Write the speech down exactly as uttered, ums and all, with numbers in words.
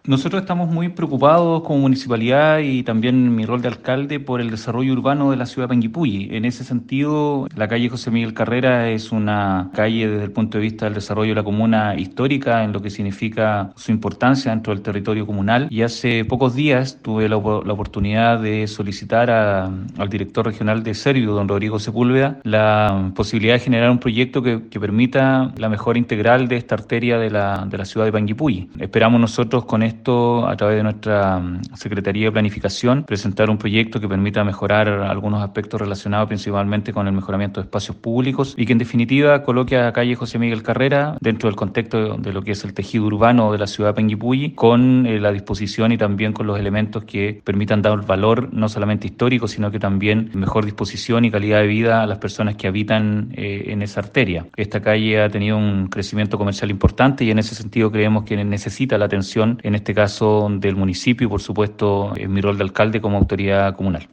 Nosotros estamos muy preocupados como municipalidad y también mi rol de alcalde por el desarrollo urbano de la ciudad de Panguipulli. En ese sentido, la calle José Miguel Carrera es una calle desde el punto de vista del desarrollo de la comuna histórica, en lo que significa su importancia dentro del territorio comunal. Y hace pocos días tuve la, la oportunidad de solicitar a, al director regional de Servio, don Rodrigo Sepúlveda, la posibilidad de generar un proyecto que, que permita la mejora integral de esta arteria de la, de la ciudad de Panguipulli. Esperamos nosotros con esto esto a través de nuestra Secretaría de Planificación, presentar un proyecto que permita mejorar algunos aspectos relacionados principalmente con el mejoramiento de espacios públicos y que en definitiva coloque a calle José Miguel Carrera dentro del contexto de lo que es el tejido urbano de la ciudad de Panguipulli, con eh, la disposición y también con los elementos que permitan dar valor no solamente histórico, sino que también mejor disposición y calidad de vida a las personas que habitan eh, en esa arteria. Esta calle ha tenido un crecimiento comercial importante y en ese sentido creemos que necesita la atención en este caso del municipio y por supuesto en mi rol de alcalde como autoridad comunal.